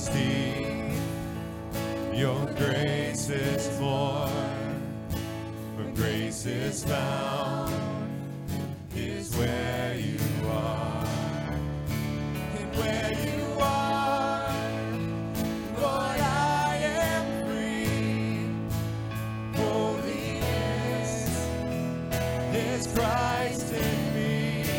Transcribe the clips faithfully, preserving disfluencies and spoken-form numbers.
majesty. Your grace is more, where grace is found, is where you are. And where you are, Lord, I am free. Holiness is Christ in me.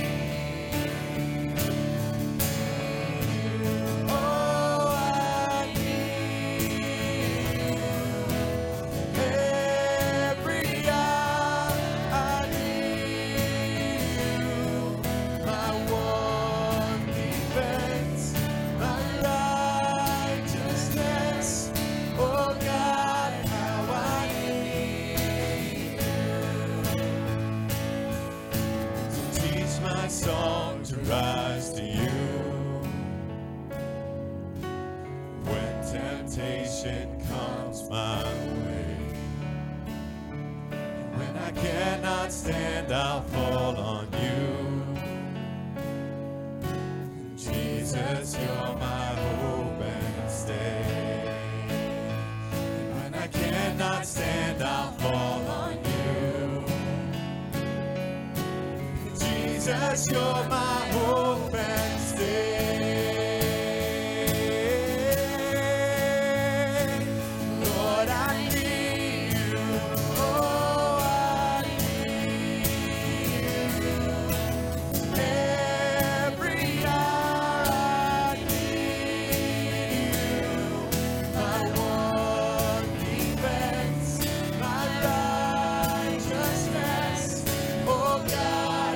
Song to rise to you when temptation comes my way. When I cannot stand, I'll fall on you. Jesus, you're my hope and stay. When I cannot stand, I'll fall on you. Jesus, you're my hope and stay. Lord, I need you. Oh, I need you. Every hour I need you. My one defense, my righteousness. Oh, God.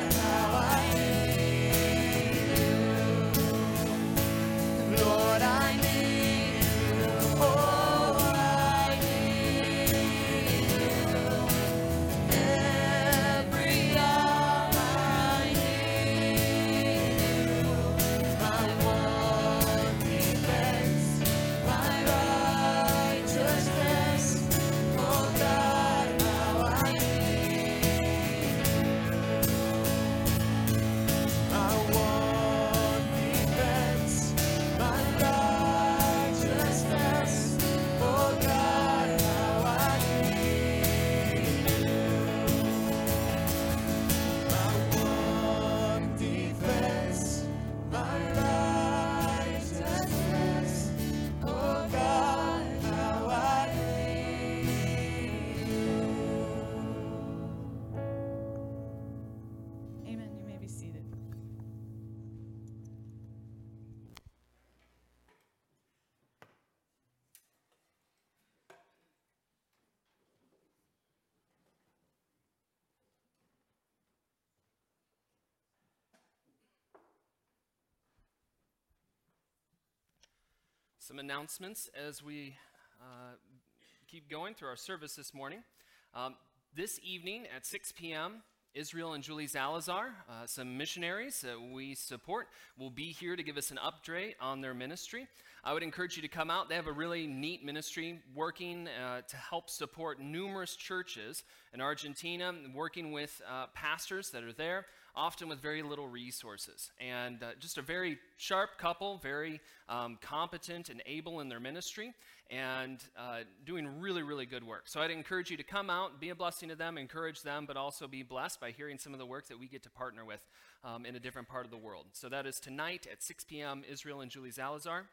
Some announcements as we uh, keep going through our service this morning. Um, this evening at six p.m., Israel and Julie Zalazar, uh, some missionaries that we support, will be here to give us an update on their ministry. I would encourage you to come out. They have a really neat ministry working uh, to help support numerous churches in Argentina, working with uh, pastors that are there, often with very little resources. And uh, just a very sharp couple, very um, competent and able in their ministry, and uh, doing really, really good work. So I'd encourage you to come out, be a blessing to them, encourage them, but also be blessed by hearing some of the work that we get to partner with um, in a different part of the world. So that is tonight at six p.m., Israel and Julie Zalazar.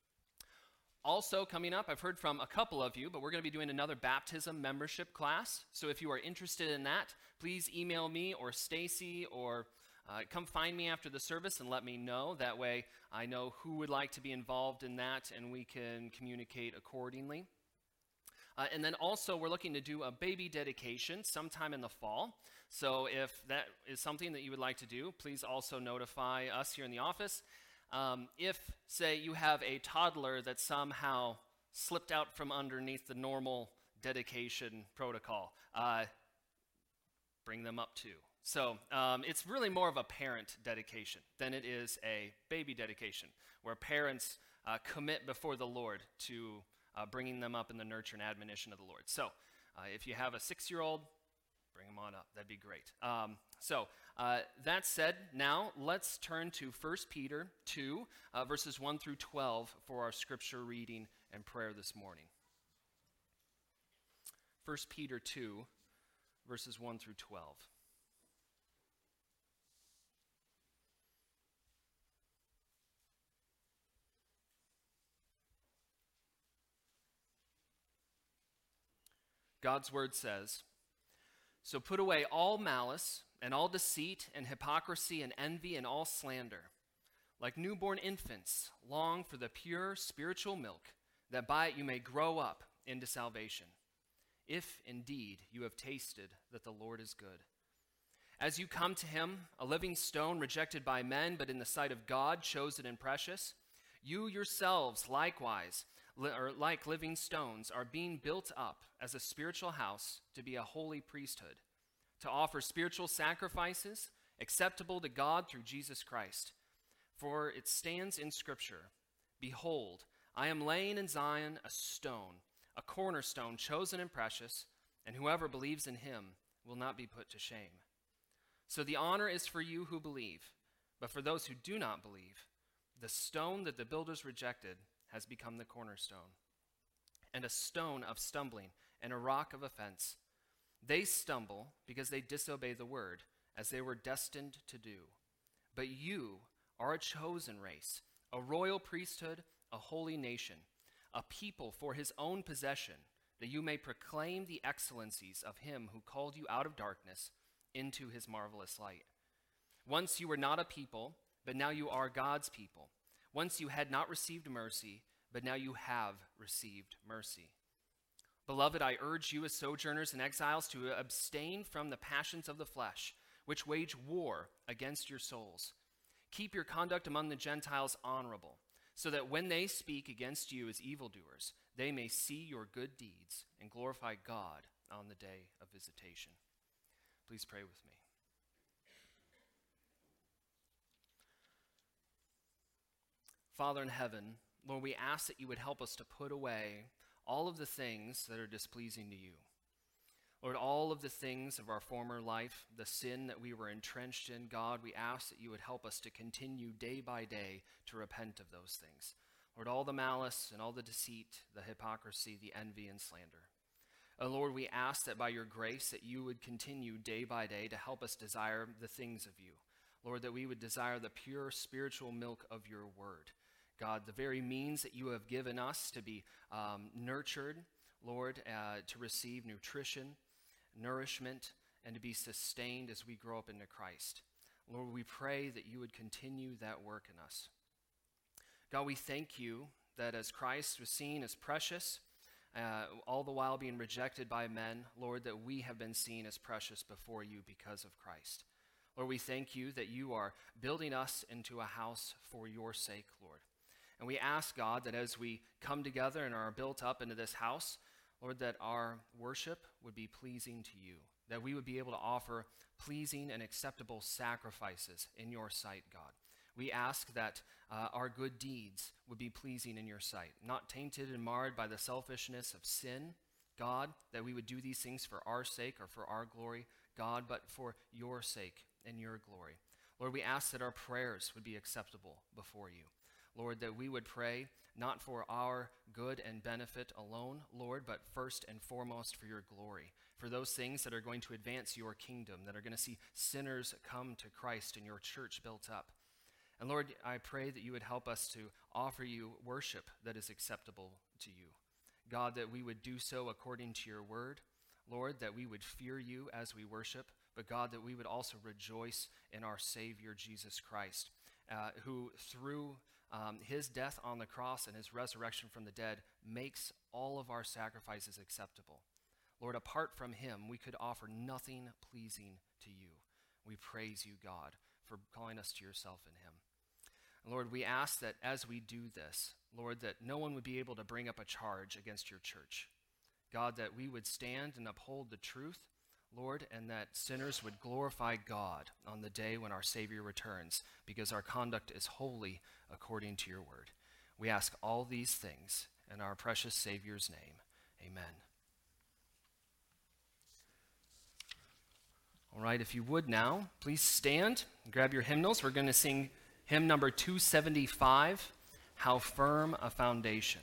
Also coming up, I've heard from a couple of you, but we're going to be doing another baptism membership class. So if you are interested in that, please email me or Stacy, or uh, come find me after the service and let me know. That way I know who would like to be involved in that, and we can communicate accordingly. Uh, and then also we're looking to do a baby dedication sometime in the fall. So if that is something that you would like to do, please also notify us here in the office. Um, if, say, you have a toddler that somehow slipped out from underneath the normal dedication protocol, uh, bring them up too. So um, it's really more of a parent dedication than it is a baby dedication, where parents uh, commit before the Lord to uh, bringing them up in the nurture and admonition of the Lord. So uh, if you have a six-year-old, bring them on up. That'd be great. Um, so uh, that said, now let's turn to First Peter two, uh, verses one through twelve for our scripture reading and prayer this morning. First Peter two, verses one through twelve. God's word says, "So put away all malice and all deceit and hypocrisy and envy and all slander. Like newborn infants, long for the pure spiritual milk, that by it you may grow up into salvation, if indeed you have tasted that the Lord is good. As you come to him, a living stone rejected by men, but in the sight of God chosen and precious, you yourselves likewise, li- or like living stones, are being built up as a spiritual house to be a holy priesthood, to offer spiritual sacrifices acceptable to God through Jesus Christ. For it stands in Scripture, 'Behold, I am laying in Zion a stone, a cornerstone chosen and precious, and whoever believes in him will not be put to shame.' So the honor is for you who believe, but for those who do not believe, the stone that the builders rejected has become the cornerstone, and a stone of stumbling and a rock of offense. They stumble because they disobey the word, as they were destined to do. But you are a chosen race, a royal priesthood, a holy nation, a people for his own possession, that you may proclaim the excellencies of him who called you out of darkness into his marvelous light. Once you were not a people, but now you are God's people. Once you had not received mercy, but now you have received mercy. Beloved, I urge you as sojourners and exiles to abstain from the passions of the flesh, which wage war against your souls. Keep your conduct among the Gentiles honorable, so that when they speak against you as evildoers, they may see your good deeds and glorify God on the day of visitation." Please pray with me. Father in heaven, Lord, we ask that you would help us to put away all of the things that are displeasing to you. Lord, all of the things of our former life, the sin that we were entrenched in, God, we ask that you would help us to continue day by day to repent of those things. Lord, all the malice and all the deceit, the hypocrisy, the envy and slander. And Lord, we ask that by your grace that you would continue day by day to help us desire the things of you. Lord, that we would desire the pure spiritual milk of your word. God, the very means that you have given us to be um, nurtured, Lord, uh, to receive nutrition, nourishment, and to be sustained as we grow up into Christ. Lord, we pray that you would continue that work in us. God, we thank you that as Christ was seen as precious, uh, all the while being rejected by men, Lord, that we have been seen as precious before you because of Christ. Lord, we thank you that you are building us into a house for your sake, Lord. And we ask, God, that as we come together and are built up into this house, Lord, that our worship would be pleasing to you, that we would be able to offer pleasing and acceptable sacrifices in your sight, God. We ask that uh, our good deeds would be pleasing in your sight, not tainted and marred by the selfishness of sin, God, that we would do these things for our sake or for our glory, God, but for your sake and your glory. Lord, we ask that our prayers would be acceptable before you. Lord, that we would pray not for our good and benefit alone, Lord, but first and foremost for your glory, for those things that are going to advance your kingdom, that are going to see sinners come to Christ and your church built up. And Lord, I pray that you would help us to offer you worship that is acceptable to you. God, that we would do so according to your word. Lord, that we would fear you as we worship, but God, that we would also rejoice in our Savior, Jesus Christ, uh, who through um, his death on the cross and his resurrection from the dead makes all of our sacrifices acceptable. Lord, apart from him, we could offer nothing pleasing to you. We praise you, God, for calling us to yourself in him. And Lord, we ask that as we do this, Lord, that no one would be able to bring up a charge against your church. God, that we would stand and uphold the truth, Lord, and that sinners would glorify God on the day when our Savior returns, because our conduct is holy according to your word. We ask all these things in our precious Savior's name. Amen. All right, if you would now, please stand and grab your hymnals. We're going to sing hymn number two seventy-five, How Firm a Foundation.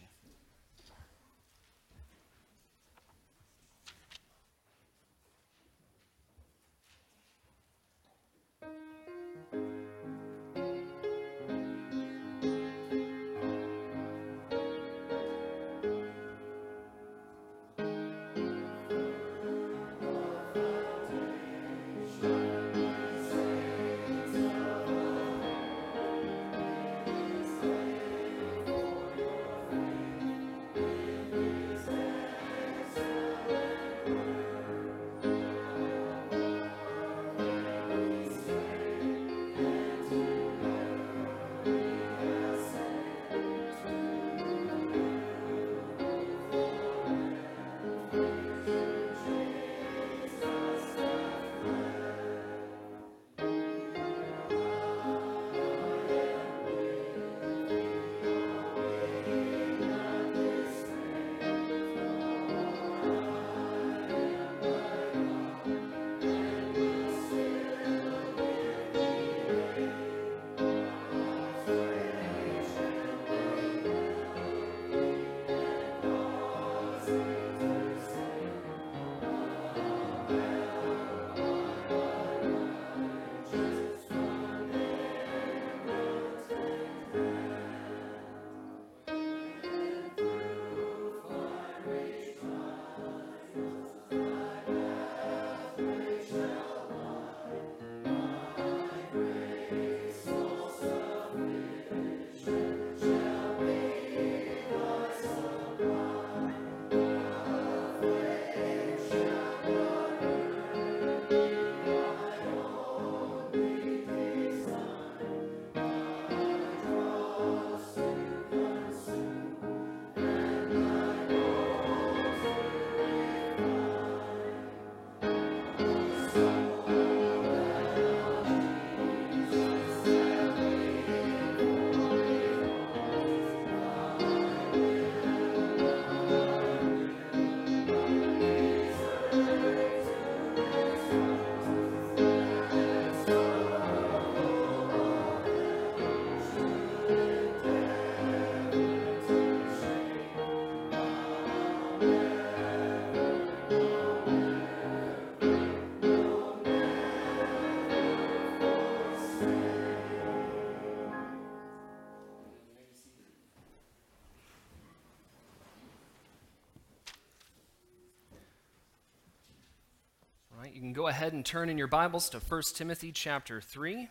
You can go ahead and turn in your Bibles to First Timothy chapter three.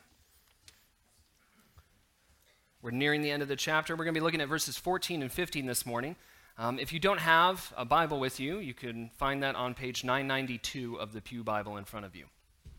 We're nearing the end of the chapter. We're going to be looking at verses fourteen and fifteen this morning. Um, if you don't have a Bible with you, you can find that on page nine ninety-two of the Pew Bible in front of you.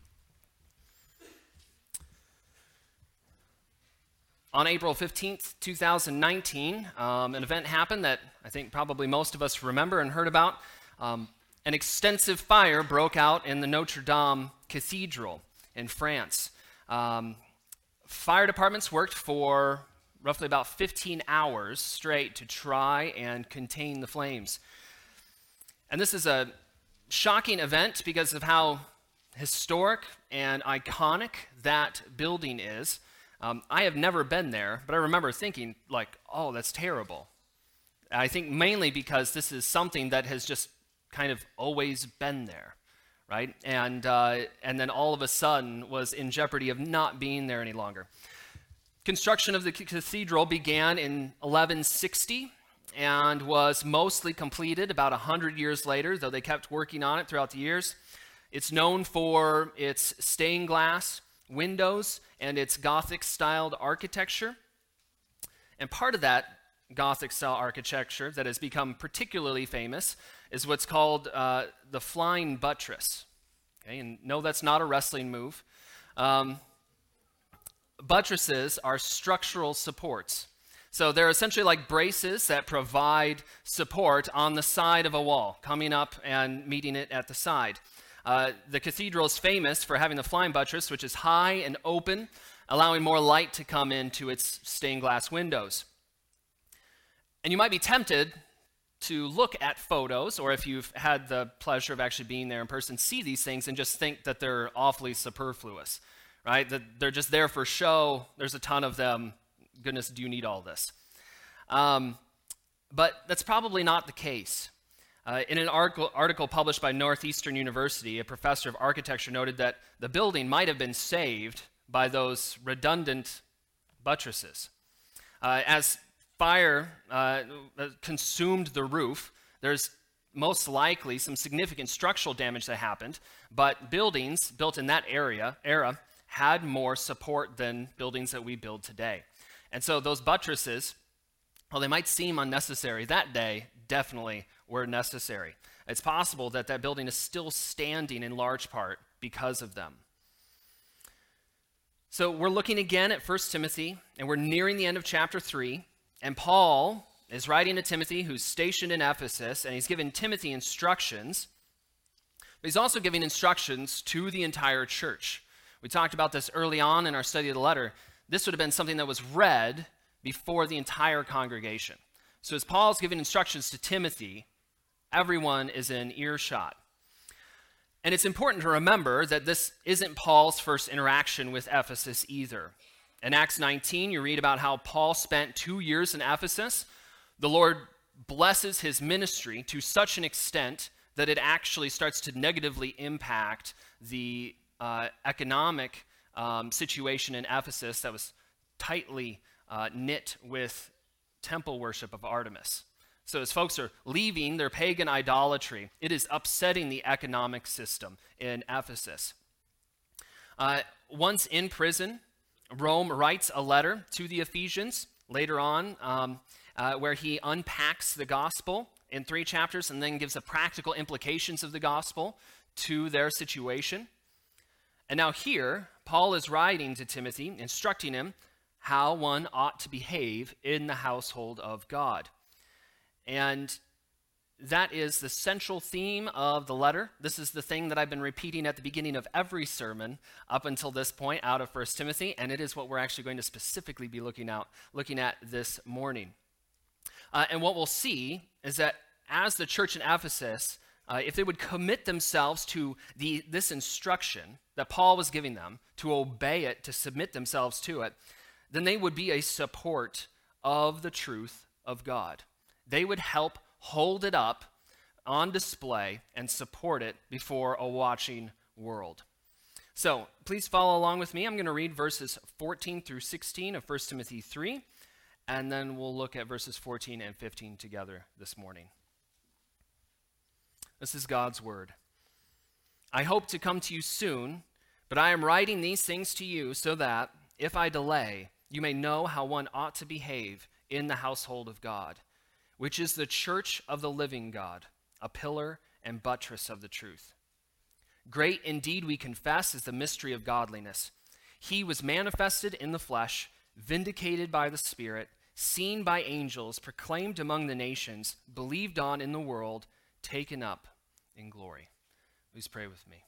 On April fifteenth, two thousand nineteen, um, an event happened that I think probably most of us remember and heard about. Um, An extensive fire broke out in the Notre Dame Cathedral in France. Um, fire departments worked for roughly about fifteen hours straight to try and contain the flames. And this is a shocking event because of how historic and iconic that building is. Um, I have never been there, but I remember thinking, like, oh, that's terrible. I think mainly because this is something that has just kind of always been there, right? And uh, and then all of a sudden was in jeopardy of not being there any longer. Construction of the cathedral began in eleven sixty and was mostly completed about one hundred years later, though they kept working on it throughout the years. It's known for its stained glass windows and its Gothic-styled architecture. And part of that Gothic-style architecture that has become particularly famous is what's called uh, the flying buttress. Okay, and no, that's not a wrestling move. Um, buttresses are structural supports. So they're essentially like braces that provide support on the side of a wall, coming up and meeting it at the side. Uh, the cathedral is famous for having the flying buttress, which is high and open, allowing more light to come into its stained glass windows. And you might be tempted to look at photos, or if you've had the pleasure of actually being there in person, see these things and just think that they're awfully superfluous, right? That they're just there for show. There's a ton of them. Goodness, do you need all this? Um, but that's probably not the case. Uh, in an article, article published by Northeastern University, a professor of architecture noted that the building might have been saved by those redundant buttresses. Uh, as fire uh, consumed the roof, there's most likely some significant structural damage that happened, but buildings built in that area era had more support than buildings that we build today. And so those buttresses, while they might seem unnecessary, that day definitely were necessary. It's possible that that building is still standing in large part because of them. So we're looking again at First Timothy, and we're nearing the end of chapter three. And Paul is writing to Timothy, who's stationed in Ephesus, and he's giving Timothy instructions. But he's also giving instructions to the entire church. We talked about this early on in our study of the letter. This would have been something that was read before the entire congregation. So as Paul's giving instructions to Timothy, everyone is in earshot. And it's important to remember that this isn't Paul's first interaction with Ephesus either. In Acts nineteen, you read about how Paul spent two years in Ephesus. The Lord blesses his ministry to such an extent that it actually starts to negatively impact the uh, economic um, situation in Ephesus that was tightly uh, knit with temple worship of Artemis. So as folks are leaving their pagan idolatry, it is upsetting the economic system in Ephesus. Uh, once in prison, Rome writes a letter to the Ephesians later on um, uh, where he unpacks the gospel in three chapters and then gives the practical implications of the gospel to their situation. And now here, Paul is writing to Timothy, instructing him how one ought to behave in the household of God. And that is the central theme of the letter. This is the thing that I've been repeating at the beginning of every sermon up until this point out of First Timothy, and it is what we're actually going to specifically be looking at, looking at this morning. Uh, and what we'll see is that as the church in Ephesus, uh, if they would commit themselves to the, this instruction that Paul was giving them, to obey it, to submit themselves to it, then they would be a support of the truth of God. They would help hold it up on display and support it before a watching world. So please follow along with me. I'm going to read verses fourteen through sixteen of First Timothy three, and then we'll look at verses fourteen and fifteen together this morning. This is God's word. I hope to come to you soon, but I am writing these things to you so that, if I delay, you may know how one ought to behave in the household of God, which is the church of the living God, a pillar and buttress of the truth. Great indeed, we confess, is the mystery of godliness. He was manifested in the flesh, vindicated by the Spirit, seen by angels, proclaimed among the nations, believed on in the world, taken up in glory. Please pray with me.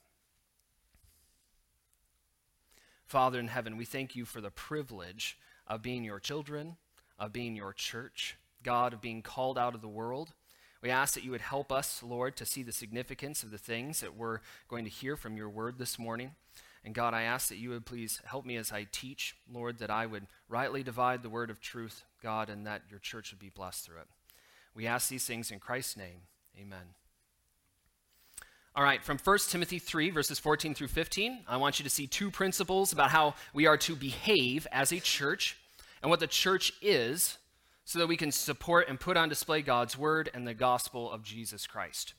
Father in heaven, we thank you for the privilege of being your children, of being your church, God, of being called out of the world. We ask that you would help us, Lord, to see the significance of the things that we're going to hear from your word this morning. And God, I ask that you would please help me as I teach, Lord, that I would rightly divide the word of truth, God, and that your church would be blessed through it. We ask these things in Christ's name. Amen. All right, from First Timothy three, verses fourteen through fifteen, I want you to see two principles about how we are to behave as a church and what the church is, so that we can support and put on display God's word and the gospel of Jesus Christ.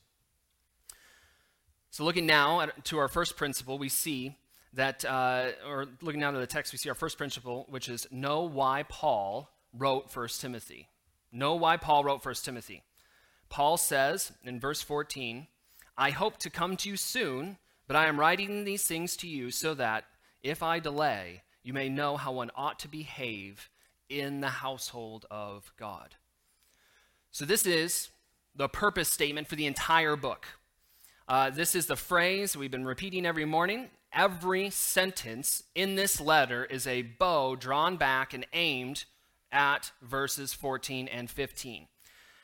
So looking now at, to our first principle, we see that, uh, or looking now to the text, we see our first principle, which is know why Paul wrote First Timothy. Know why Paul wrote First Timothy. Paul says in verse fourteen, I hope to come to you soon, but I am writing these things to you so that, if I delay, you may know how one ought to behave in the household of God. So this is the purpose statement for the entire book. Uh, this is the phrase we've been repeating every morning. Every sentence in this letter is a bow drawn back and aimed at verses fourteen and fifteen.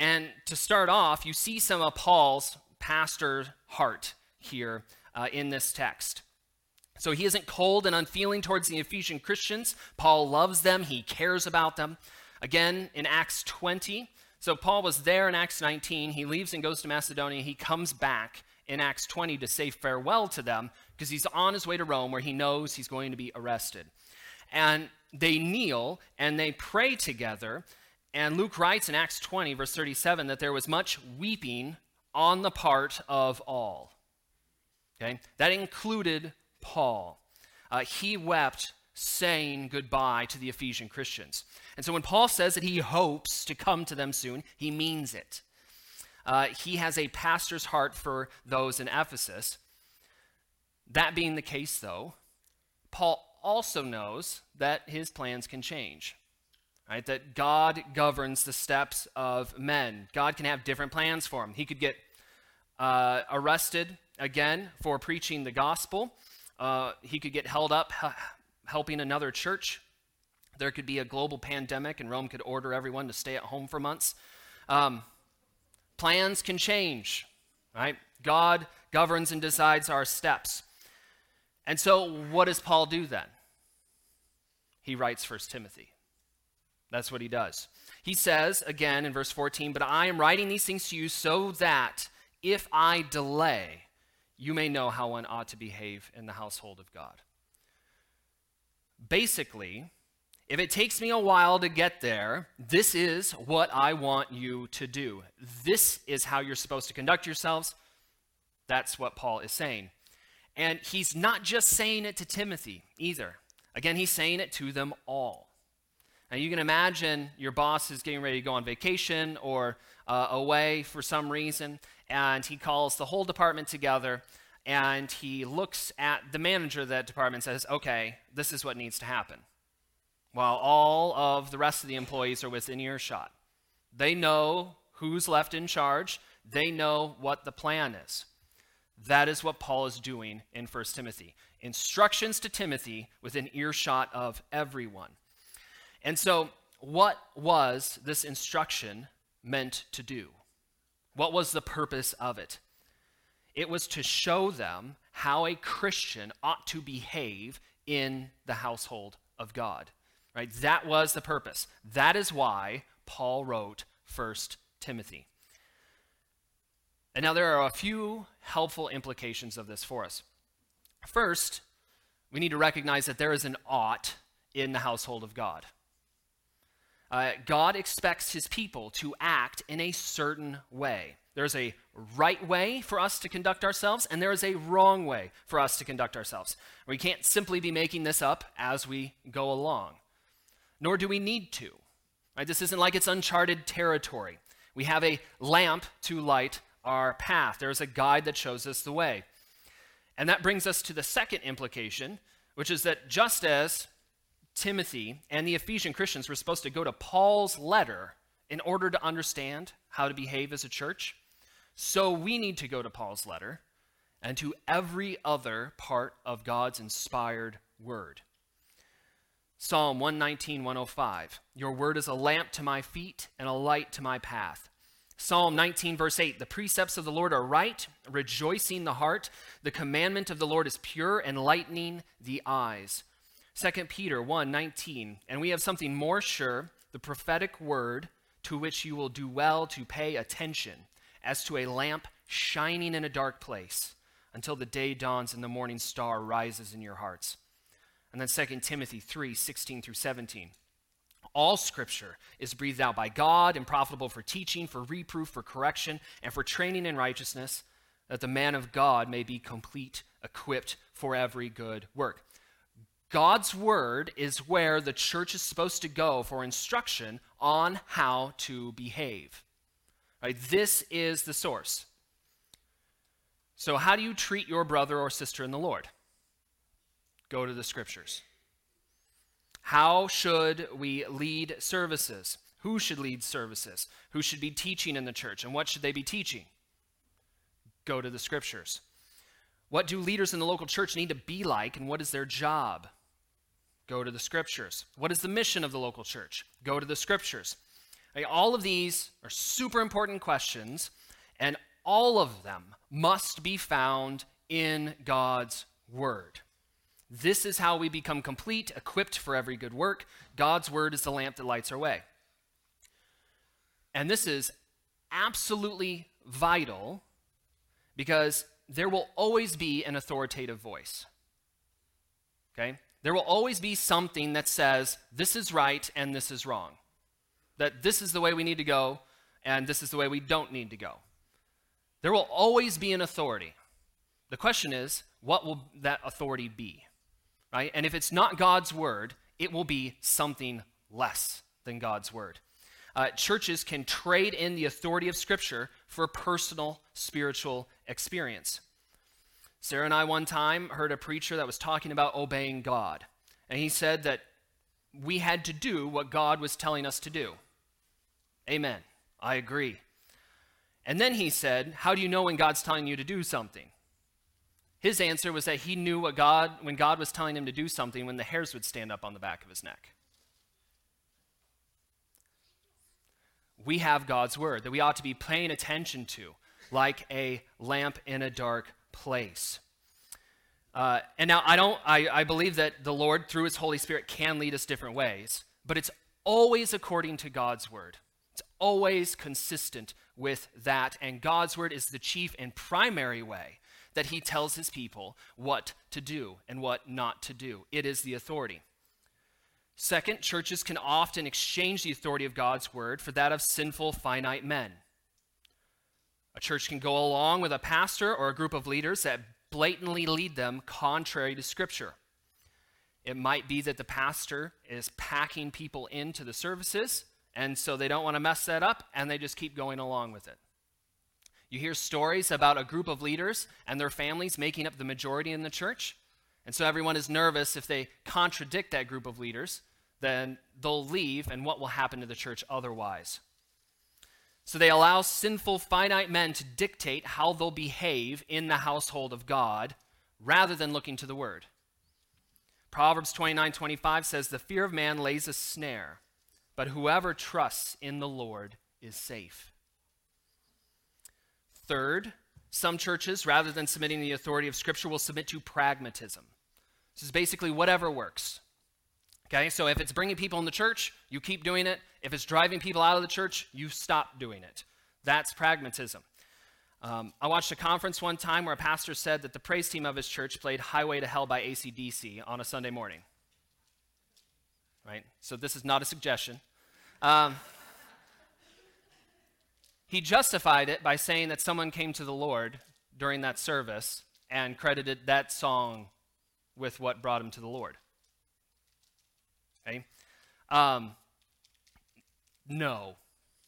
And to start off, you see some of Paul's pastor heart here uh, in this text. So he isn't cold and unfeeling towards the Ephesian Christians. Paul loves them. He cares about them. Again, in Acts twenty, so Paul was there in Acts nineteen. He leaves and goes to Macedonia. He comes back in Acts twenty to say farewell to them because he's on his way to Rome where he knows he's going to be arrested. And they kneel and they pray together. And Luke writes in Acts twenty, verse thirty-seven, that there was much weeping on the part of all. Okay? That included Paul. Uh, he wept saying goodbye to the Ephesian Christians. And so when Paul says that he hopes to come to them soon, he means it. Uh, he has a pastor's heart for those in Ephesus. That being the case, though, Paul also knows that his plans can change. Right? That God governs the steps of men. God can have different plans for him. He could get uh, arrested again for preaching the gospel. Uh, he could get held up h- helping another church. There could be a global pandemic and Rome could order everyone to stay at home for months. Um, plans can change, right? God governs and decides our steps. And so what does Paul do then? He writes First Timothy. That's what he does. He says, again in verse fourteen, "But I am writing these things to you so that if I delay, you may know how one ought to behave in the household of God." Basically, if it takes me a while to get there, this is what I want you to do. This is how you're supposed to conduct yourselves. That's what Paul is saying. And he's not just saying it to Timothy either. Again, he's saying it to them all. Now, you can imagine your boss is getting ready to go on vacation or uh, away for some reason, and he calls the whole department together, and he looks at the manager of that department and says, "Okay, this is what needs to happen," while all of the rest of the employees are within earshot. They know who's left in charge. They know what the plan is. That is what Paul is doing in First Timothy. Instructions to Timothy within earshot of everyone. And so, what was this instruction meant to do? What was the purpose of it? It was to show them how a Christian ought to behave in the household of God. Right? That was the purpose. That is why Paul wrote First Timothy. And now there are a few helpful implications of this for us. First, we need to recognize that there is an ought in the household of God. Uh, God expects his people to act in a certain way. There's a right way for us to conduct ourselves, and there is a wrong way for us to conduct ourselves. We can't simply be making this up as we go along, nor do we need to. Right? This isn't like it's uncharted territory. We have a lamp to light our path. There's a guide that shows us the way. And that brings us to the second implication, which is that just as Timothy and the Ephesian Christians were supposed to go to Paul's letter in order to understand how to behave as a church, so we need to go to Paul's letter and to every other part of God's inspired word. Psalm one nineteen, one oh five, "Your word is a lamp to my feet and a light to my path." Psalm nineteen, verse eight, "The precepts of the Lord are right, rejoicing the heart. The commandment of the Lord is pure, enlightening the eyes." Second Peter one nineteen, "And we have something more sure, the prophetic word, to which you will do well to pay attention, as to a lamp shining in a dark place, until the day dawns and the morning star rises in your hearts." And then Second Timothy three sixteen through seventeen, "All scripture is breathed out by God and profitable for teaching, for reproof, for correction, and for training in righteousness, that the man of God may be complete, equipped for every good work." God's word is where the church is supposed to go for instruction on how to behave. Right? This is the source. So how do you treat your brother or sister in the Lord? Go to the scriptures. How should we lead services? Who should lead services? Who should be teaching in the church? And what should they be teaching? Go to the scriptures. What do leaders in the local church need to be like, and what is their job? Go to the scriptures. What is the mission of the local church? Go to the scriptures. Right? All of these are super important questions, and all of them must be found in God's Word. This is how we become complete, equipped for every good work. God's Word is the lamp that lights our way. And this is absolutely vital because there will always be an authoritative voice. Okay? There will always be something that says, this is right and this is wrong. That this is the way we need to go and this is the way we don't need to go. There will always be an authority. The question is, what will that authority be? Right? And if it's not God's Word, it will be something less than God's Word. Uh, churches can trade in the authority of Scripture for personal spiritual experience. Sarah and I one time heard a preacher that was talking about obeying God. And he said that we had to do what God was telling us to do. Amen. I agree. And then he said, how do you know when God's telling you to do something? His answer was that he knew what God, when God was telling him to do something, when the hairs would stand up on the back of his neck. We have God's Word that we ought to be paying attention to, like a lamp in a dark place. Uh, and now I don't, I, I believe that the Lord, through His Holy Spirit, can lead us different ways, but it's always according to God's Word. It's always consistent with that, and God's Word is the chief and primary way that He tells His people what to do and what not to do. It is the authority. Second, churches can often exchange the authority of God's Word for that of sinful, finite men. A church can go along with a pastor or a group of leaders that blatantly lead them contrary to Scripture. It might be that the pastor is packing people into the services, and so they don't want to mess that up, and they just keep going along with it. You hear stories about a group of leaders and their families making up the majority in the church, and so everyone is nervous if they contradict that group of leaders, then they'll leave, and what will happen to the church otherwise? So they allow sinful, finite men to dictate how they'll behave in the household of God rather than looking to the Word. Proverbs twenty-nine twenty-five says, the fear of man lays a snare, but whoever trusts in the Lord is safe. Third, some churches, rather than submitting the authority of Scripture, will submit to pragmatism. This is basically whatever works. Okay, so if it's bringing people in the church, you keep doing it. If it's driving people out of the church, you stop doing it. That's pragmatism. Um, I watched a conference one time where a pastor said that the praise team of his church played Highway to Hell by A C D C on a Sunday morning. Right? So this is not a suggestion. Um, he justified it by saying that someone came to the Lord during that service and credited that song with what brought him to the Lord. Okay? Um, no.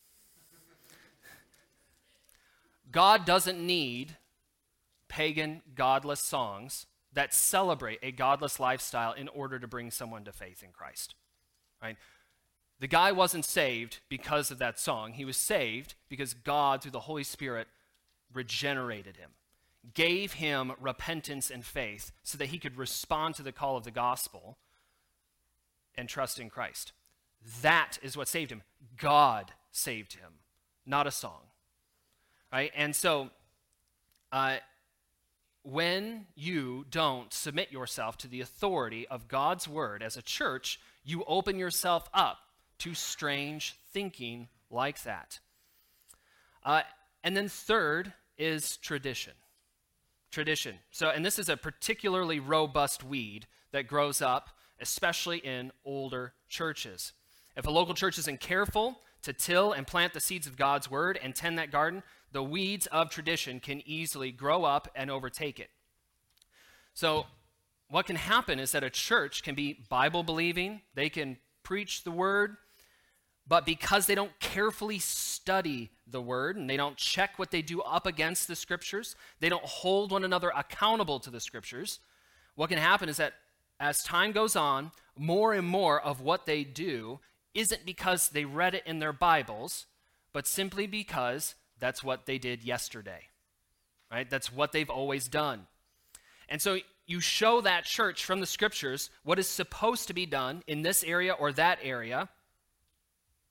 God doesn't need pagan, godless songs that celebrate a godless lifestyle in order to bring someone to faith in Christ. Right? The guy wasn't saved because of that song. He was saved because God, through the Holy Spirit, regenerated him, gave him repentance and faith so that he could respond to the call of the gospel and trust in Christ. That is what saved him. God saved him, not a song. Right? And so, uh, when you don't submit yourself to the authority of God's Word as a church, you open yourself up to strange thinking like that. Uh, and then third is tradition. Tradition. So, and this is a particularly robust weed that grows up, especially in older churches. If a local church isn't careful to till and plant the seeds of God's Word and tend that garden, the weeds of tradition can easily grow up and overtake it. So what can happen is that a church can be Bible-believing, they can preach the Word, but because they don't carefully study the Word and they don't check what they do up against the Scriptures, they don't hold one another accountable to the Scriptures, what can happen is that as time goes on, more and more of what they do isn't because they read it in their Bibles, but simply because that's what they did yesterday, right? That's what they've always done. And so you show that church from the Scriptures what is supposed to be done in this area or that area,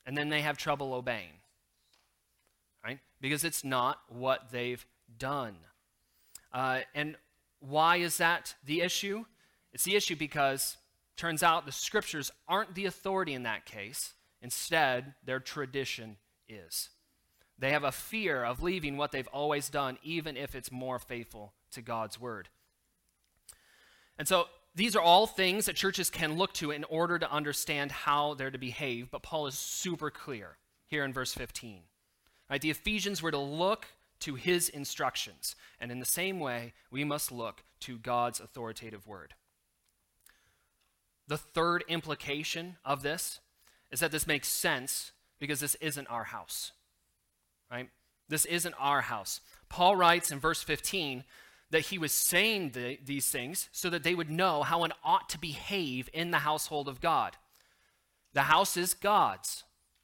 and then they have trouble obeying, right? Because it's not what they've done. Uh, and why is that the issue? It's the issue because it turns out the scriptures aren't the authority in that case. Instead, their tradition is. They have a fear of leaving what they've always done, even if it's more faithful to God's word. And so these are all things that churches can look to in order to understand how they're to behave, but Paul is super clear here in verse fifteen. Right? The Ephesians were to look to his instructions, and in the same way, we must look to God's authoritative word. The third implication of this is that this makes sense because this isn't our house. Right? This isn't our house. Paul writes in verse fifteen that he was saying the, these things so that they would know how one ought to behave in the household of God. The house is God's.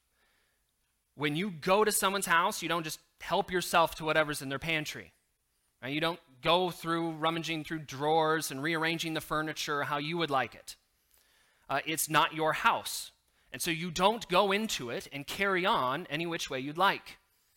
When you go to someone's house, you don't just help yourself to whatever's in their pantry. Right? You don't go through rummaging through drawers and rearranging the furniture how you would like it. Uh, it's not your house. And so you don't go into it and carry on any which way you'd like.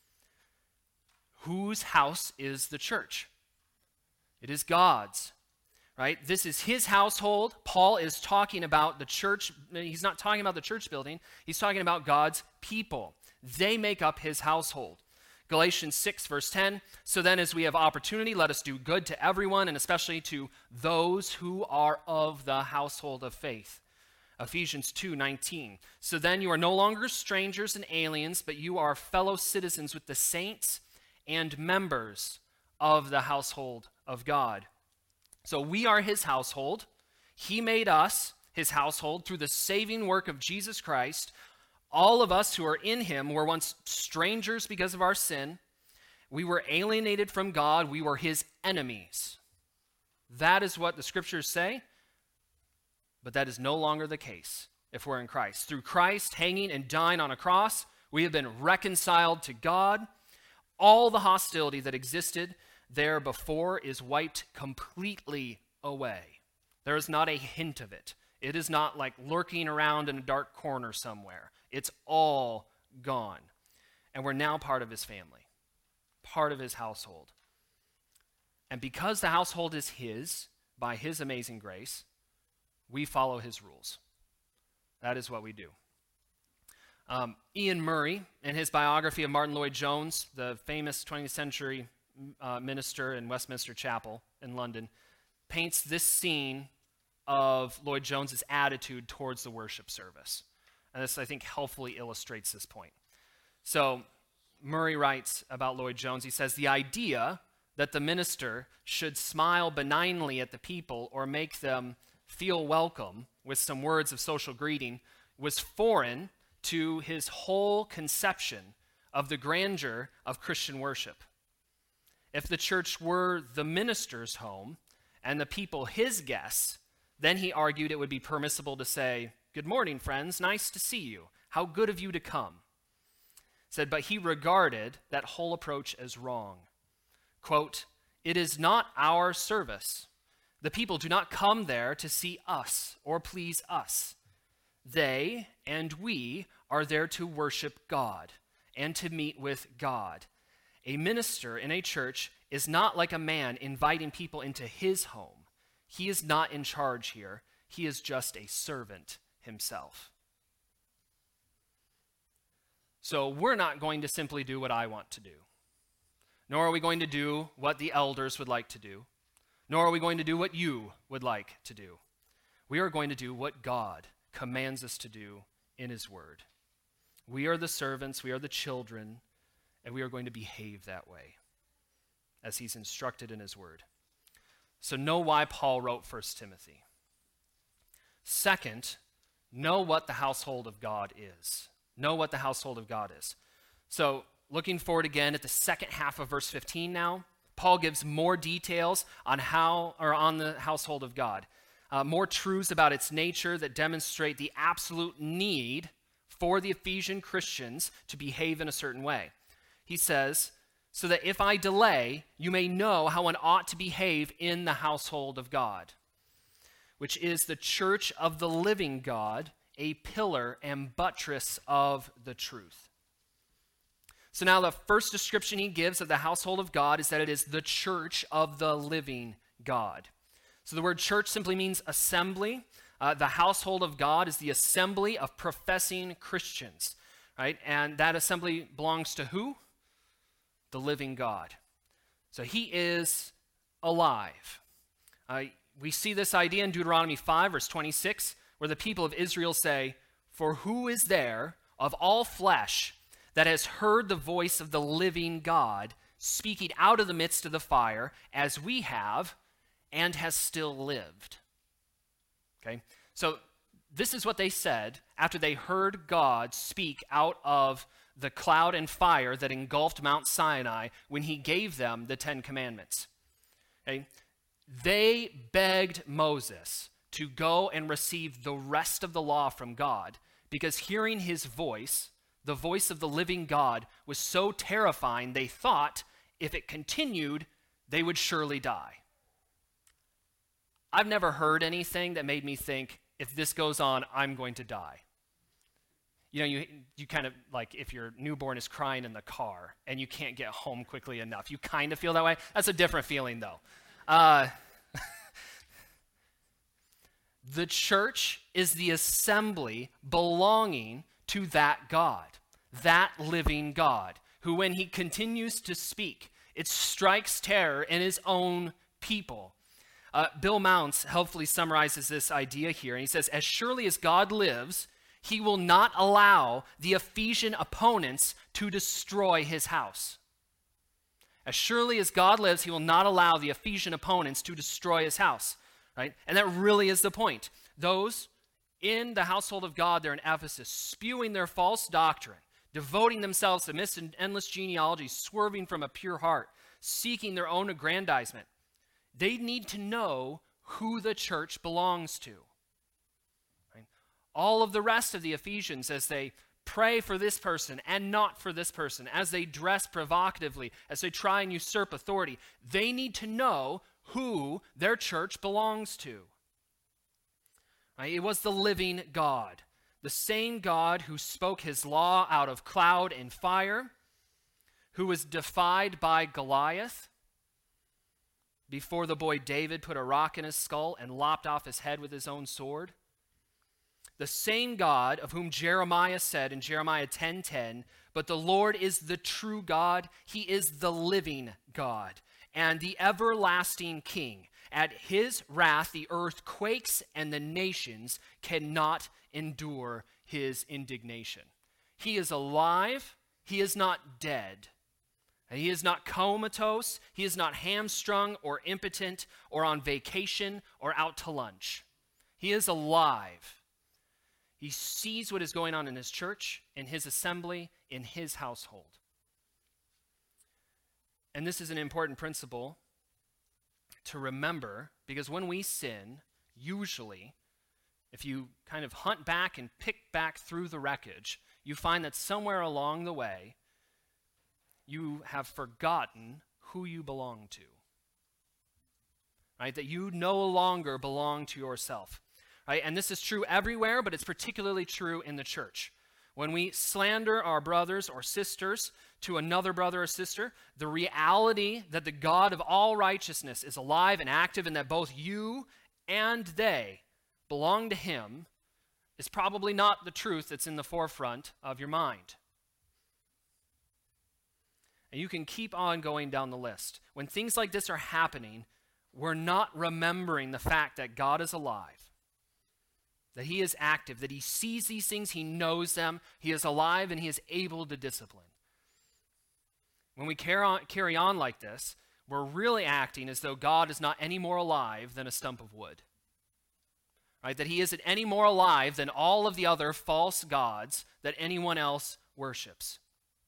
Whose house is the church? It is God's, right? This is his household. Paul is talking about the church. He's not talking about the church building. He's talking about God's people. They make up his household. Galatians six, verse ten, so then as we have opportunity, let us do good to everyone, and especially to those who are of the household of faith. Ephesians two, nineteen, so then you are no longer strangers and aliens, but you are fellow citizens with the saints and members of the household of God. So we are his household. He made us his household through the saving work of Jesus Christ. All of us who are in him were once strangers because of our sin. We were alienated from God. We were his enemies. That is what the scriptures say, but that is no longer the case if we're in Christ. Through Christ hanging and dying on a cross, we have been reconciled to God. All the hostility that existed there before is wiped completely away. There is not a hint of it. It is not like lurking around in a dark corner somewhere. It's all gone. And we're now part of his family, part of his household. And because the household is his, by his amazing grace, we follow his rules. That is what we do. Um, Ian Murray, in his biography of Martin Lloyd-Jones, the famous twentieth century uh, minister in Westminster Chapel in London, paints this scene of Lloyd-Jones's attitude towards the worship service. And this, I think, helpfully illustrates this point. So Murray writes about Lloyd-Jones, he says, the idea that the minister should smile benignly at the people or make them feel welcome with some words of social greeting was foreign to his whole conception of the grandeur of Christian worship. If the church were the minister's home and the people his guests, then he argued it would be permissible to say, good morning, friends, nice to see you. How good of you to come. Said, but he regarded that whole approach as wrong. Quote, it is not our service. The people do not come there to see us or please us. They and we are there to worship God and to meet with God. A minister in a church is not like a man inviting people into his home. He is not in charge here. He is just a servant himself. So we're not going to simply do what I want to do, nor are we going to do what the elders would like to do, nor are we going to do what you would like to do. We are going to do what God commands us to do in his word. We are the servants, we are the children, and we are going to behave that way as he's instructed in his word. So know why Paul wrote First Timothy. Second, know what the household of God is. Know what the household of God is. So looking forward again at the second half of verse fifteen now, Paul gives more details on how, or on the household of God. Uh, more truths about its nature that demonstrate the absolute need for the Ephesian Christians to behave in a certain way. He says, so that if I delay, you may know how one ought to behave in the household of God, which is the church of the living God, a pillar and buttress of the truth. So now the first description he gives of the household of God is that it is the church of the living God. So the word church simply means assembly. Uh, the household of God is the assembly of professing Christians, right? And that assembly belongs to who? The living God. So he is alive. Uh, we see this idea in Deuteronomy five, verse twenty-six, where the people of Israel say, "For who is there of all flesh that has heard the voice of the living God speaking out of the midst of the fire, as we have, and has still lived?" Okay, so this is what they said after they heard God speak out of the cloud and fire that engulfed Mount Sinai when he gave them the Ten Commandments. Okay, they begged Moses to go and receive the rest of the law from God, because hearing his voice, the voice of the living God, was so terrifying they thought if it continued, they would surely die. I've never heard anything that made me think, if this goes on, I'm going to die. You know, you you kind of, like if your newborn is crying in the car and you can't get home quickly enough, you kind of feel that way. That's a different feeling, though. Uh, the church is the assembly belonging to that God, that living God, who when he continues to speak, it strikes terror in his own people. Uh, Bill Mounce helpfully summarizes this idea here, and he says, "As surely as God lives, he will not allow the Ephesian opponents to destroy his house." As surely as God lives, he will not allow the Ephesian opponents to destroy his house, right? And that really is the point. Those in the household of God there in Ephesus, spewing their false doctrine, devoting themselves to myths and endless genealogies, swerving from a pure heart, seeking their own aggrandizement, they need to know who the church belongs to. Right? All of the rest of the Ephesians, as they pray for this person and not for this person, as they dress provocatively, as they try and usurp authority, they need to know who their church belongs to. Right? It was the living God, the same God who spoke his law out of cloud and fire, who was defied by Goliath before the boy David put a rock in his skull and lopped off his head with his own sword. The same God of whom Jeremiah said in Jeremiah ten ten, "But the Lord is the true God, he is the living God, and the everlasting King. At his wrath the earth quakes, and the nations cannot endure his indignation." He is alive, he is not dead. And he is not comatose, he is not hamstrung or impotent or on vacation or out to lunch. He is alive. He sees what is going on in his church, in his assembly, in his household. And this is an important principle to remember, because when we sin, usually, if you kind of hunt back and pick back through the wreckage, you find that somewhere along the way, you have forgotten who you belong to. Right? That you no longer belong to yourself. Right? And this is true everywhere, but it's particularly true in the church. When we slander our brothers or sisters to another brother or sister, the reality that the God of all righteousness is alive and active and that both you and they belong to him is probably not the truth that's in the forefront of your mind. And you can keep on going down the list. When things like this are happening, we're not remembering the fact that God is alive, that he is active, that he sees these things, he knows them, he is alive, and he is able to discipline. When we carry on, carry on like this, we're really acting as though God is not any more alive than a stump of wood. Right? That he isn't any more alive than all of the other false gods that anyone else worships.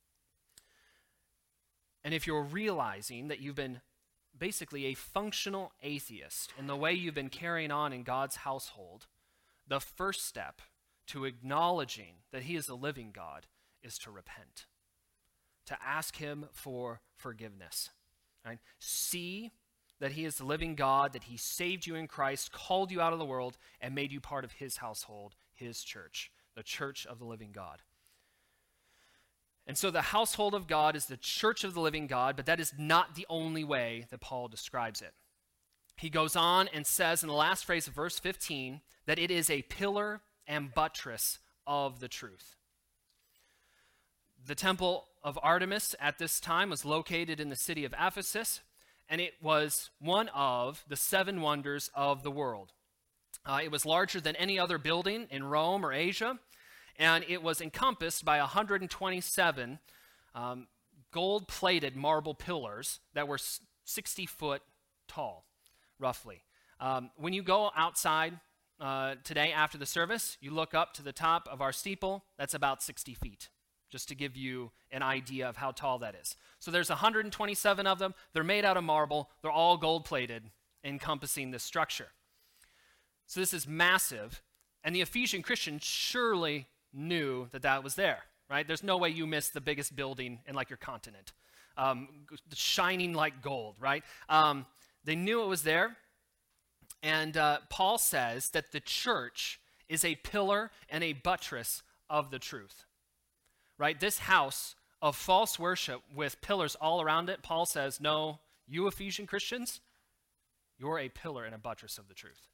And if you're realizing that you've been basically a functional atheist in the way you've been carrying on in God's household, the first step to acknowledging that he is a living God is to repent, to ask him for forgiveness. Right? See that he is the living God, that he saved you in Christ, called you out of the world, and made you part of his household, his church, the church of the living God. And so the household of God is the church of the living God, but that is not the only way that Paul describes it. He goes on and says in the last phrase of verse fifteen that it is a pillar and buttress of the truth. The temple of Artemis at this time was located in the city of Ephesus, and it was one of the seven wonders of the world. Uh, it was larger than any other building in Rome or Asia, and it was encompassed by one hundred twenty-seven um, gold-plated marble pillars that were sixty foot tall, roughly. Um, when you go outside uh, today after the service, you look up to the top of our steeple, that's about sixty feet, just to give you an idea of how tall that is. So there's one hundred twenty-seven of them. They're made out of marble. They're all gold-plated, encompassing this structure. So this is massive, and the Ephesian Christians surely knew that that was there, right? There's no way you miss the biggest building in like your continent, um, shining like gold, right? Um, they knew it was there, and uh, Paul says that the church is a pillar and a buttress of the truth, right? This house of false worship with pillars all around it, Paul says, no, you Ephesian Christians, you're a pillar and a buttress of the truth,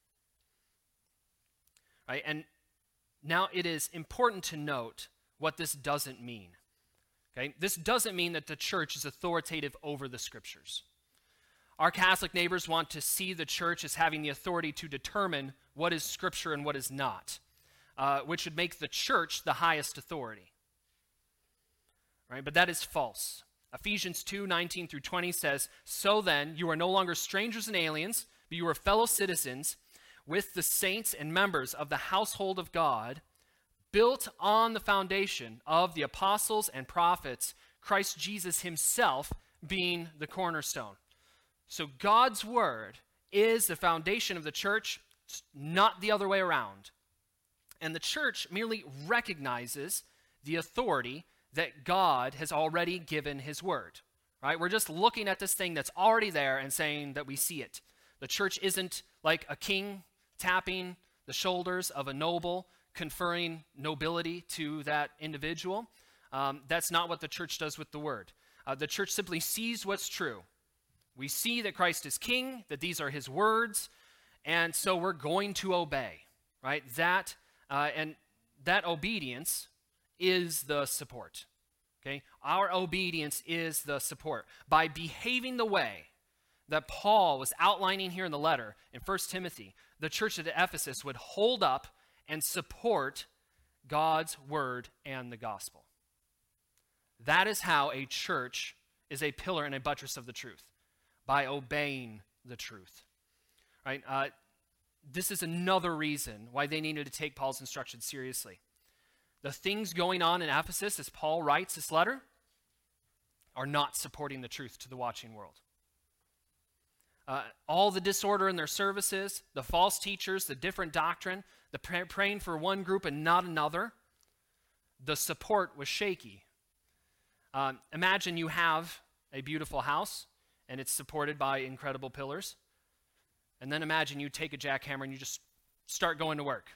right? And now, it is important to note what this doesn't mean. Okay? This doesn't mean that the church is authoritative over the scriptures. Our Catholic neighbors want to see the church as having the authority to determine what is scripture and what is not, uh, which would make the church the highest authority. Right? But that is false. Ephesians two, nineteen through twenty says, "So then, you are no longer strangers and aliens, but you are fellow citizens with the saints and members of the household of God, built on the foundation of the apostles and prophets, Christ Jesus himself being the cornerstone." So God's word is the foundation of the church, not the other way around. And the church merely recognizes the authority that God has already given his word, right? We're just looking at this thing that's already there and saying that we see it. The church isn't like a king tapping the shoulders of a noble, conferring nobility to that individual. Um, that's not what the church does with the word. Uh, the church simply sees what's true. We see that Christ is king, that these are his words, and so we're going to obey, right? That, uh, and that obedience is the support, okay? Our obedience is the support. By behaving the way that Paul was outlining here in the letter in First Timothy, the church at Ephesus would hold up and support God's word and the gospel. That is how a church is a pillar and a buttress of the truth, by obeying the truth. Right? Uh, this is another reason why they needed to take Paul's instructions seriously. The things going on in Ephesus, as Paul writes this letter, are not supporting the truth to the watching world. Uh, all the disorder in their services, the false teachers, the different doctrine, the pray- praying for one group and not another, the support was shaky. Um, imagine you have a beautiful house and it's supported by incredible pillars. And then imagine you take a jackhammer and you just start going to work.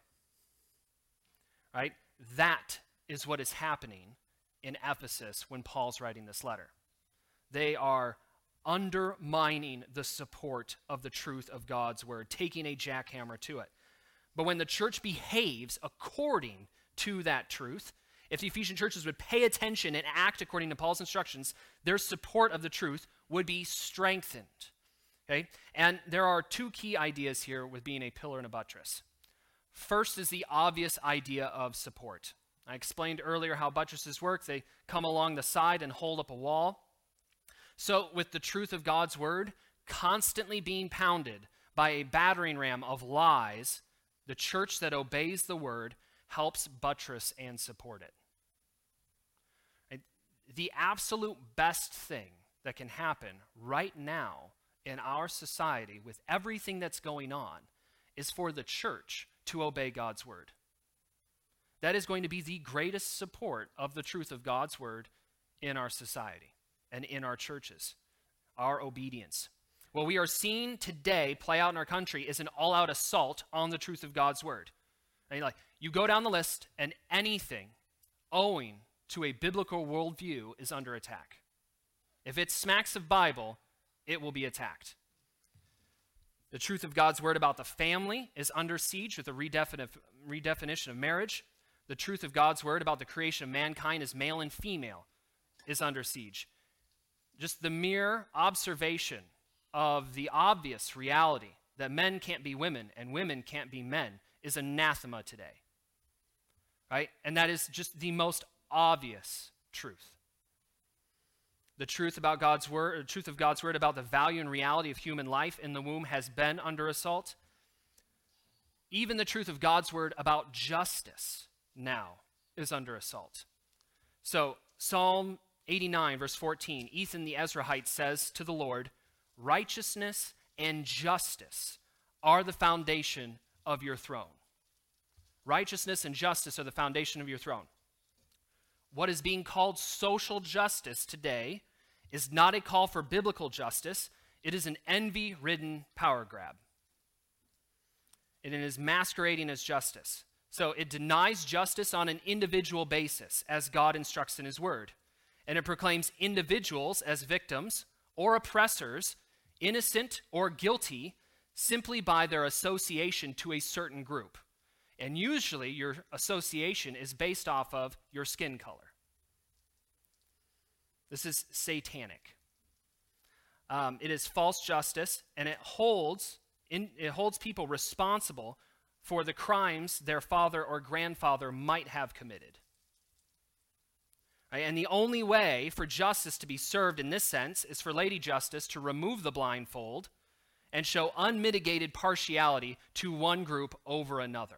Right? That is what is happening in Ephesus when Paul's writing this letter. They are undermining the support of the truth of God's word, taking a jackhammer to it. But when the church behaves according to that truth, if the Ephesian churches would pay attention and act according to Paul's instructions, their support of the truth would be strengthened. Okay? And there are two key ideas here with being a pillar and a buttress. First is the obvious idea of support. I explained earlier how buttresses work. They come along the side and hold up a wall. So with the truth of God's word constantly being pounded by a battering ram of lies, the church that obeys the word helps buttress and support it. Right? The absolute best thing that can happen right now in our society with everything that's going on is for the church to obey God's word. That is going to be the greatest support of the truth of God's word in our society and in our churches, our obedience. What we are seeing today play out in our country is an all-out assault on the truth of God's word. Right? Like, you go down the list, and anything owing to a biblical worldview is under attack. If it smacks of Bible, it will be attacked. The truth of God's word about the family is under siege with a redefini- redefinition of marriage. The truth of God's word about the creation of mankind as male and female is under siege. Just the mere observation of the obvious reality that men can't be women and women can't be men is anathema today. Right? And that is just the most obvious truth. The truth about God's word, the truth of God's word about the value and reality of human life in the womb has been under assault. Even the truth of God's word about justice now is under assault. So Psalm eighty-nine, verse fourteen, Ethan the Ezrahite says to the Lord, righteousness and justice are the foundation of your throne. Righteousness and justice are the foundation of your throne. What is being called social justice today is not a call for biblical justice. It is an envy-ridden power grab. And it is masquerading as justice. So it denies justice on an individual basis, as God instructs in his word. And it proclaims individuals as victims or oppressors, innocent or guilty, simply by their association to a certain group. And usually your association is based off of your skin color. This is satanic. Um, it is false justice, and it holds in, it holds people responsible for the crimes their father or grandfather might have committed. Right? And the only way for justice to be served in this sense is for Lady Justice to remove the blindfold and show unmitigated partiality to one group over another.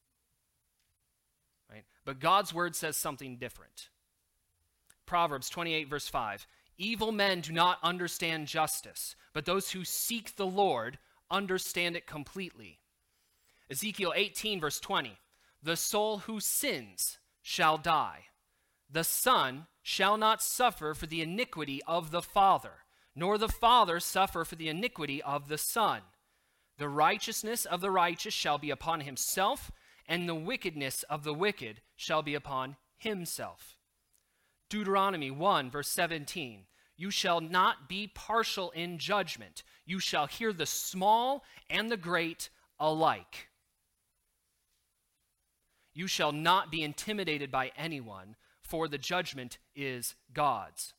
Right? But God's word says something different. Proverbs twenty-eight, verse five, evil men do not understand justice, but those who seek the Lord understand it completely. Ezekiel eighteen, verse twenty, the soul who sins shall die. The son shall not suffer for the iniquity of the father, nor the father suffer for the iniquity of the son. The righteousness of the righteous shall be upon himself, and the wickedness of the wicked shall be upon himself. Deuteronomy one, verse seventeen, you shall not be partial in judgment. You shall hear the small and the great alike. You shall not be intimidated by anyone, for the judgment is God's.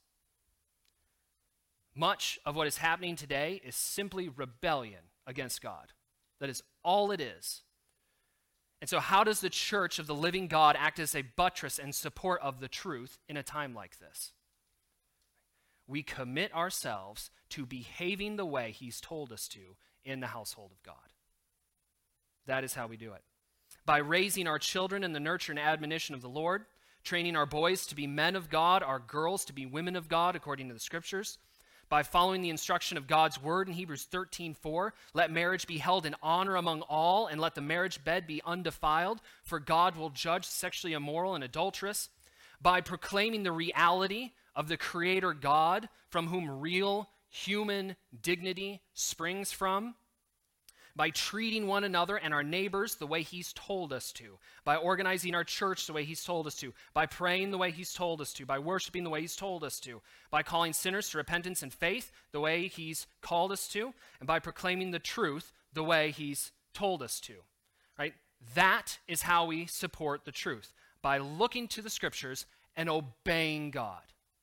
Much of what is happening today is simply rebellion against God. That is all it is. And so how does the church of the living God act as a buttress and support of the truth in a time like this? We commit ourselves to behaving the way he's told us to in the household of God. That is how we do it. By raising our children in the nurture and admonition of the Lord, training our boys to be men of God, our girls to be women of God according to the scriptures, by following the instruction of God's word in Hebrews thirteen four, let marriage be held in honor among all, and let the marriage bed be undefiled, for God will judge sexually immoral and adulterous. By proclaiming the reality of the Creator God, from whom real human dignity springs from. By treating one another and our neighbors the way he's told us to, by organizing our church the way he's told us to, by praying the way he's told us to, by worshiping the way he's told us to, by calling sinners to repentance and faith the way he's called us to, and by proclaiming the truth the way he's told us to. Right? That is how we support the truth, by looking to the scriptures and obeying God.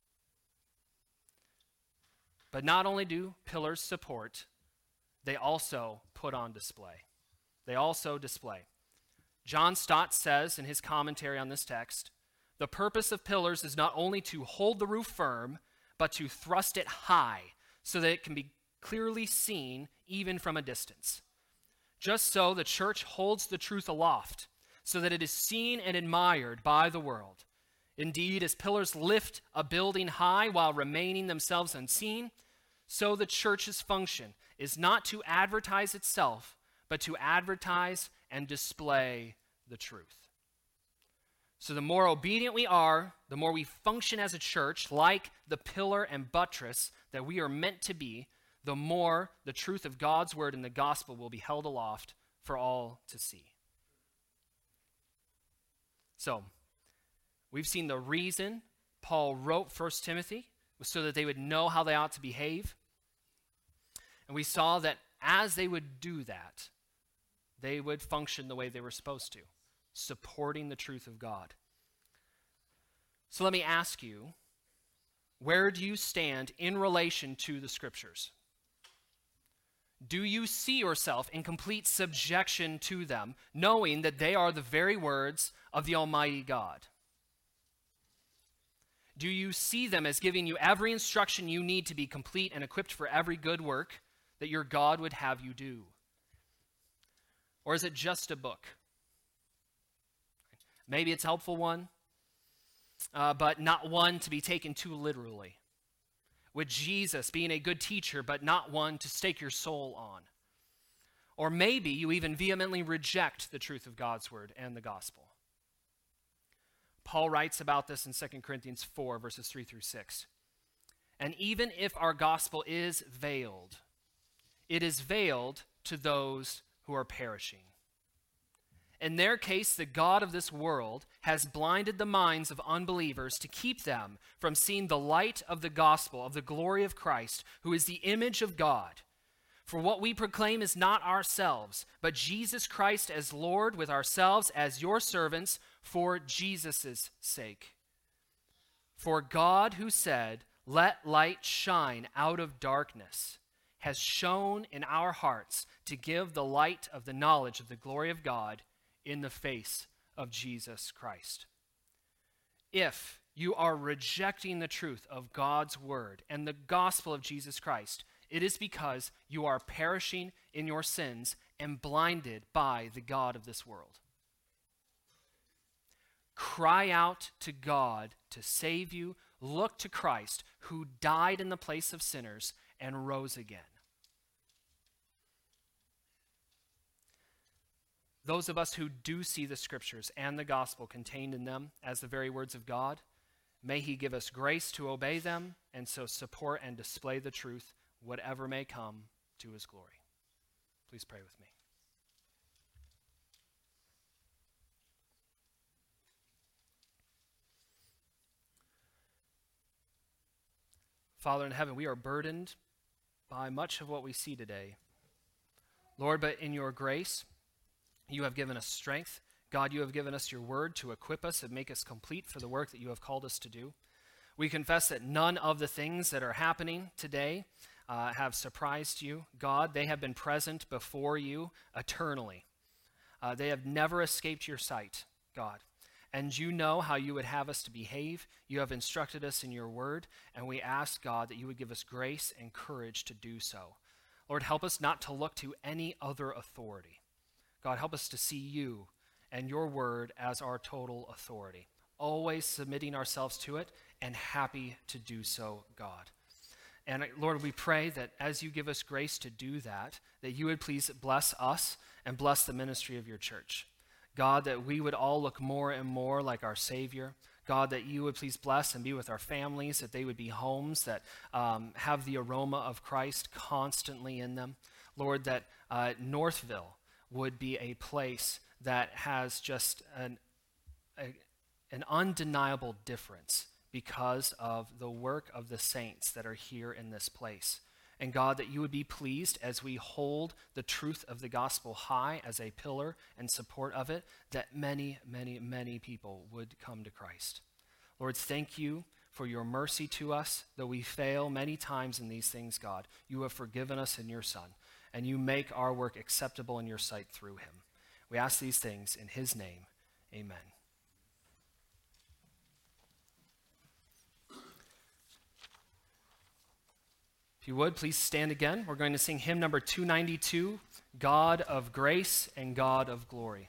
But not only do pillars support, they also put on display. They also display. John Stott says in his commentary on this text, the purpose of pillars is not only to hold the roof firm, but to thrust it high so that it can be clearly seen even from a distance. Just so the church holds the truth aloft so that it is seen and admired by the world. Indeed, as pillars lift a building high while remaining themselves unseen, so the church's function is not to advertise itself, but to advertise and display the truth. So the more obedient we are, the more we function as a church like the pillar and buttress that we are meant to be, the more the truth of God's word and the gospel will be held aloft for all to see. So, we've seen the reason Paul wrote First Timothy was so that they would know how they ought to behave. And we saw that as they would do that, they would function the way they were supposed to, supporting the truth of God. So let me ask you, where do you stand in relation to the Scriptures? Do you see yourself in complete subjection to them, knowing that they are the very words of the Almighty God? Do you see them as giving you every instruction you need to be complete and equipped for every good work that your God would have you do? Or is it just a book? Maybe it's a helpful one, uh, but not one to be taken too literally. With Jesus being a good teacher, but not one to stake your soul on. Or maybe you even vehemently reject the truth of God's word and the gospel. Paul writes about this in Second Corinthians four, verses three through six. And even if our gospel is veiled, it is veiled to those who are perishing. In their case, the God of this world has blinded the minds of unbelievers to keep them from seeing the light of the gospel of the glory of Christ, who is the image of God. For what we proclaim is not ourselves, but Jesus Christ as Lord, with ourselves as your servants for Jesus' sake. For God, who said, "Let light shine out of darkness," has shone in our hearts to give the light of the knowledge of the glory of God in the face of Jesus Christ. If you are rejecting the truth of God's word and the gospel of Jesus Christ, it is because you are perishing in your sins and blinded by the God of this world. Cry out to God to save you. Look to Christ, who died in the place of sinners and rose again. Those of us who do see the Scriptures and the gospel contained in them as the very words of God, may he give us grace to obey them and so support and display the truth, whatever may come, to his glory. Please pray with me. Father in heaven, we are burdened by much of what we see today. Lord, but in your grace, you have given us strength. God, you have given us your word to equip us and make us complete for the work that you have called us to do. We confess that none of the things that are happening today uh, have surprised you. God, they have been present before you eternally. Uh, they have never escaped your sight, God. And you know how you would have us to behave. You have instructed us in your word, and we ask, God, that you would give us grace and courage to do so. Lord, help us not to look to any other authority. God, help us to see you and your word as our total authority, always submitting ourselves to it and happy to do so, God. And Lord, we pray that as you give us grace to do that, that you would please bless us and bless the ministry of your church. God, that we would all look more and more like our Savior. God, that you would please bless and be with our families, that they would be homes that um, have the aroma of Christ constantly in them. Lord, that uh, Northville would be a place that has just an, a, an undeniable difference because of the work of the saints that are here in this place. And God, that you would be pleased as we hold the truth of the gospel high as a pillar and support of it, that many, many, many people would come to Christ. Lord, thank you for your mercy to us. Though we fail many times in these things, God, you have forgiven us in your Son, and you make our work acceptable in your sight through him. We ask these things in his name. Amen. If you would, please stand again. We're going to sing hymn number two ninety-two, God of Grace and God of Glory.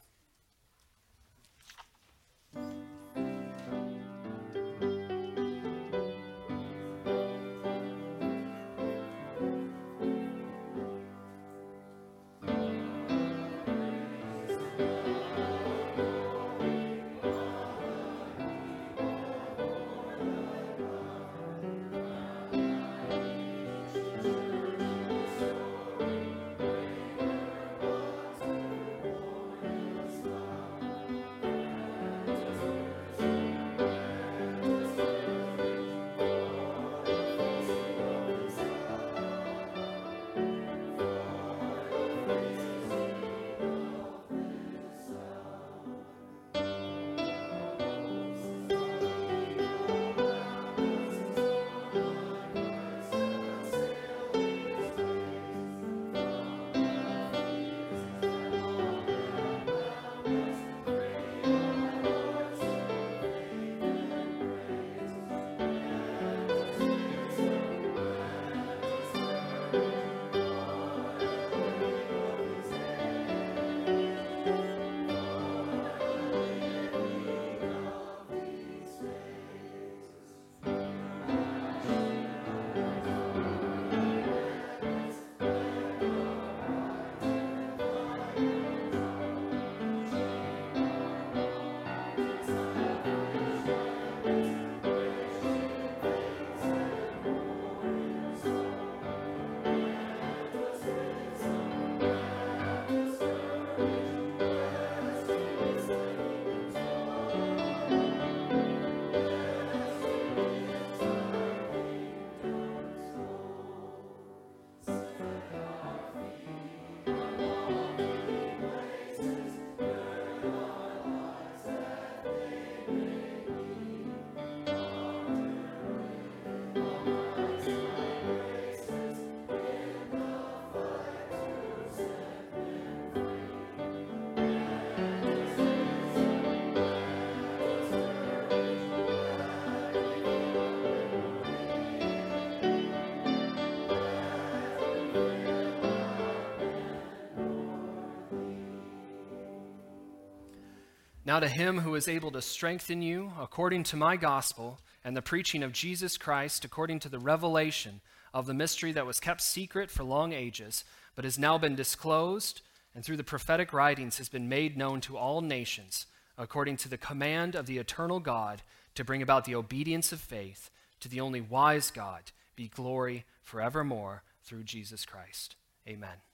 Now to him who is able to strengthen you according to my gospel and the preaching of Jesus Christ according to the revelation of the mystery that was kept secret for long ages, but has now been disclosed, and through the prophetic writings has been made known to all nations, according to the command of the eternal God, to bring about the obedience of faith, to the only wise God, be glory forevermore through Jesus Christ. Amen.